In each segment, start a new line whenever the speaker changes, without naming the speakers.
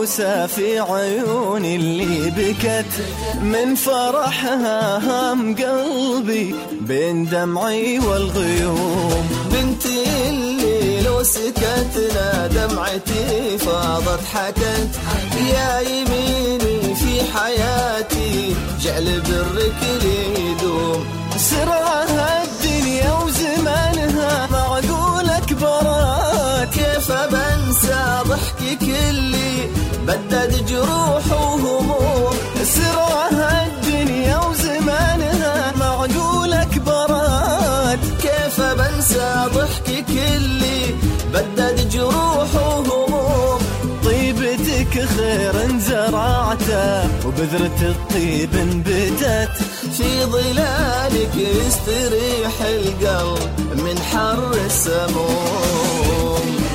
عروسة في عيوني اللي بكت من فرحها هم قلبي بين دمعي والغيوم.
بنتي اللي لو سكتنا دمعتي فاضت حكت، يا يميني في حياتي جعل برك لي يدوم.
سرعها الدنيا وزمانها معقولك برات،
كيف بنسى ضحكك اللي بدد جروح وهموم.
سرعها الدنيا وزمانها معقولك برات،
كيف بنسى ضحكك اللي بدد جروح وهموم.
طيبتك خير زرعته وبذرة الطيب انبتت،
في ظلالك يستريح القلب من حر السموم.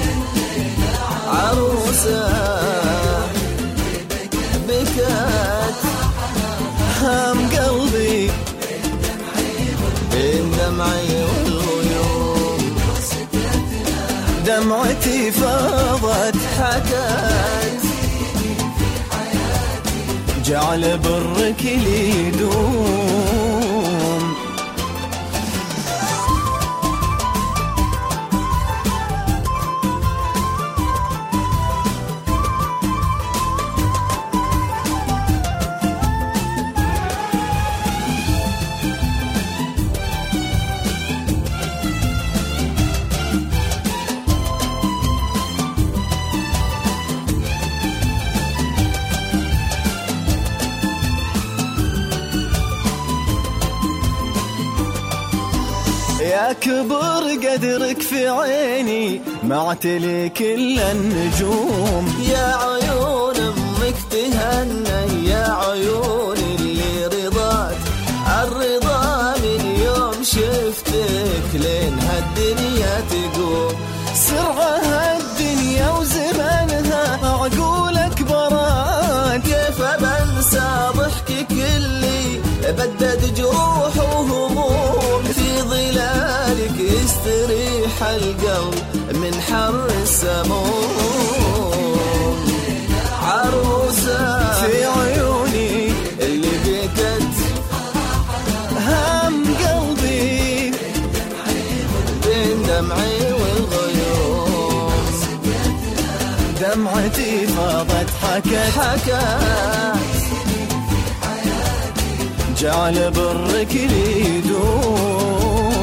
عروسة بكت
هم قلبي
بين دمعي والغيوم.
دمعتي فاضت
حكت
جعل برك لي يدوم. يا كبر قدرك في عيني معتلي كل النجوم.
يا عيون امك تهنى، يا عيون اللي رضات الرضا من يوم شفتك لين هالدنيا تقوم.
سرعها الدنيا وزمانها معقولك برات،
كيف بنسى ضحكك اللي بدد جروح وهموم. في ظلالك يستريح القلب من حر السموم. عروسة
في عيوني
اللي بكت
هم قلبي
بين دمعي والغيوم.
دمعتي فاضت حكت
جعل
برك لي يدوم.